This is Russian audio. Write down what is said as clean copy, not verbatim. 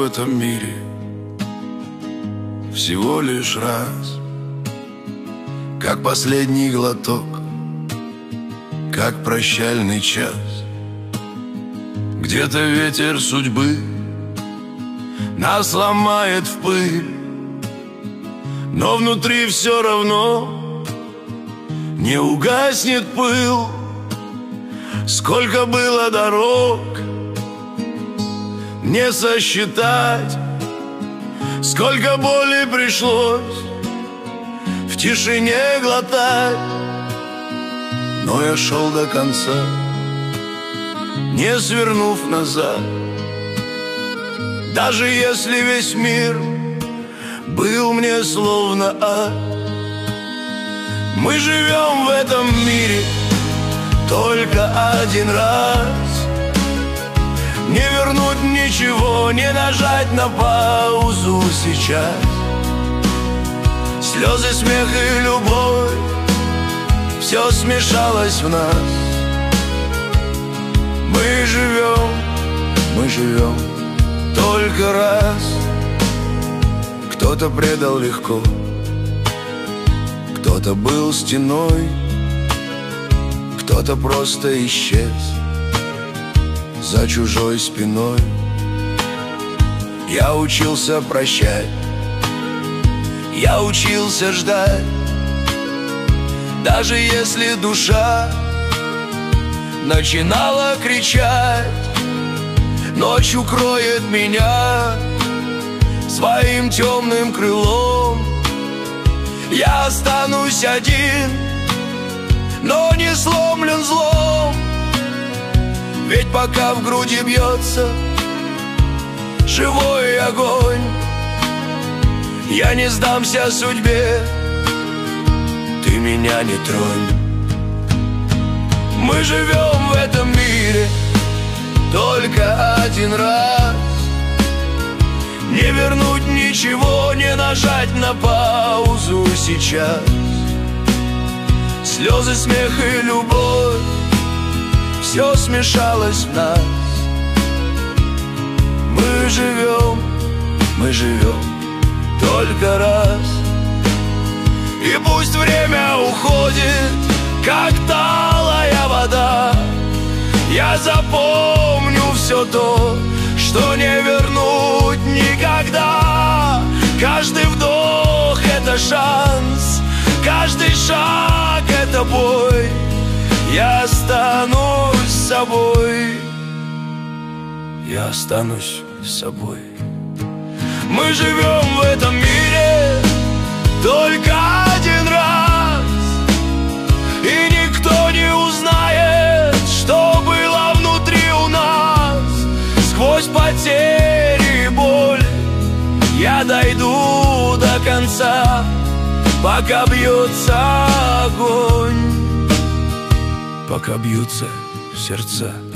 этом мире всего лишь раз, как последний глоток, как прощальный час. Где-то ветер судьбы нас ломает в пыль, но внутри все равно не угаснет пыл. Сколько было дорог, не сосчитать, сколько боли пришлось в тишине глотать. Но я шел до конца, не свернув назад. Даже если весь мир был мне словно ад. Мы живем в этом мире только один раз. Не вернуть ничего, не нажать на паузу сейчас. Слезы, смех и любовь, все смешалось в нас. Мы живем только раз. Кто-то предал легко, кто-то был стеной, кто-то просто исчез за чужой спиной. Я учился прощать, я учился ждать, даже если душа начинала кричать. Ночь укроет меня своим темным крылом. Я останусь один, но не сломлен злом. Ведь пока в груди бьется живой огонь, я не сдамся судьбе, ты меня не тронь. Мы живем в этом мире только один раз. Не вернуть ничего, не нажать на паузу сейчас. Слезы, смех и любовь, все смешалось в нас. Мы живем только раз. И пусть время уходит, как талая вода, я запомню все то, что не вернуть никогда. Каждый вдох — это шанс, каждый шаг — это бой. Я останусь собой, я останусь собой. Мы живем в этом мире только один раз, и никто не узнает, что было внутри у нас. Сквозь потери и боль я дойду до конца, пока бьется огонь, пока бьются сердца.